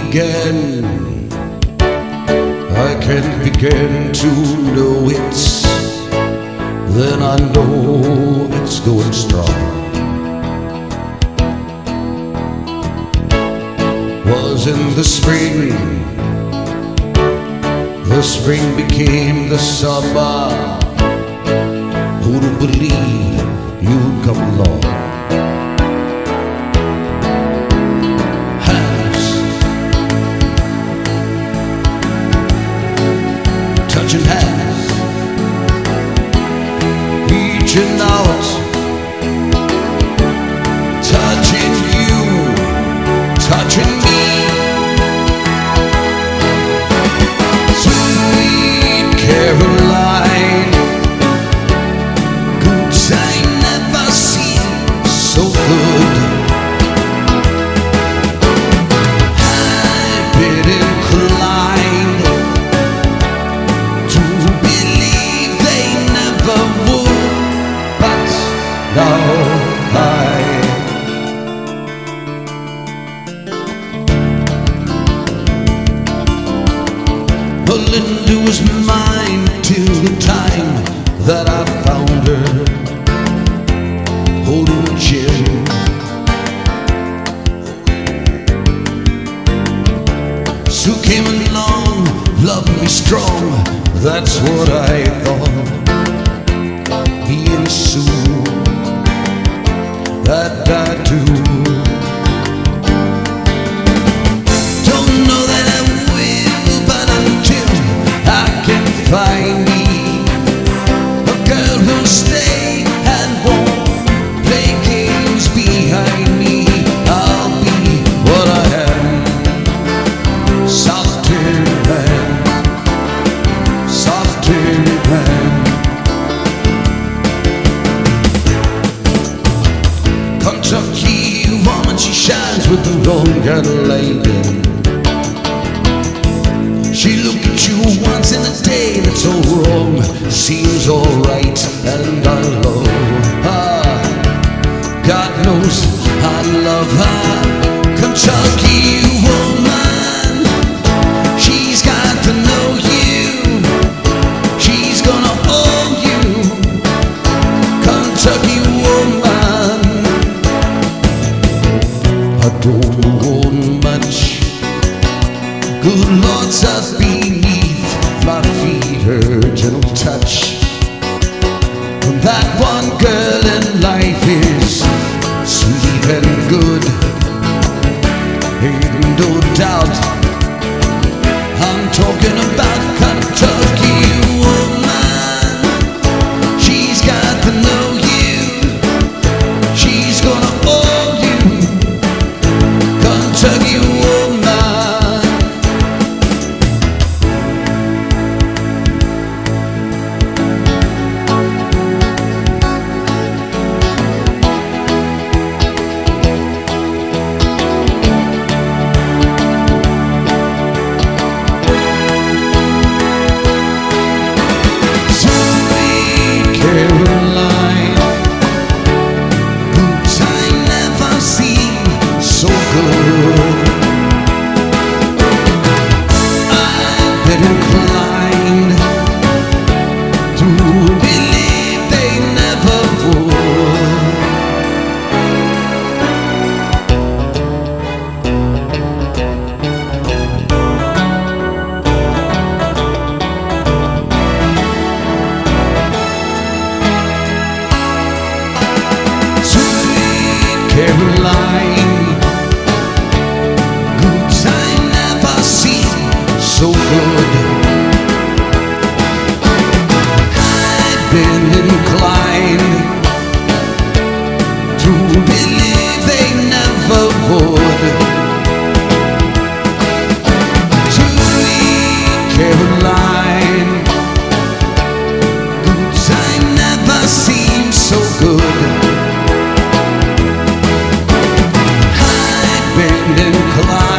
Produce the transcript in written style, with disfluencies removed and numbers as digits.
began, I can't begin to know it. Then I know it's going strong. Was in the spring became the summer. Who'd believe you'd come along? Hands touching hands, reaching out, touching you, touching me. Sweet Caroline, good time never seemed so good. I've been inclined to believe they never would, but now Linda was mine till the time that I found her holding a gin. Sue came along, loved me strong, that's what I thought. Being Sue, that I do. Find me a girl who'll stay and won't play games behind me. I'll be what I am, softer man, softer man. Kentucky woman, she shines with the wrong kind of light. She looked at you once in a day, that's all wrong, seems alright, and I love her. God knows I love her. Kentucky woman, she's got to know you, she's gonna own you. Kentucky woman, I don't own much, good Lord's up beneath my feet, her gentle touch. That one girl in life is sweet and good, ain't no doubt. I'm talking about Kentucky woman. She's got to know you, she's gonna own you. Kentucky woman. Caroline, good time never seemed so good. I've been inclined to believe they never would. Caroline, good time never seemed so good. I've been inclined to believe they never would. Sweet Caroline, good time never seemed so good. Inclined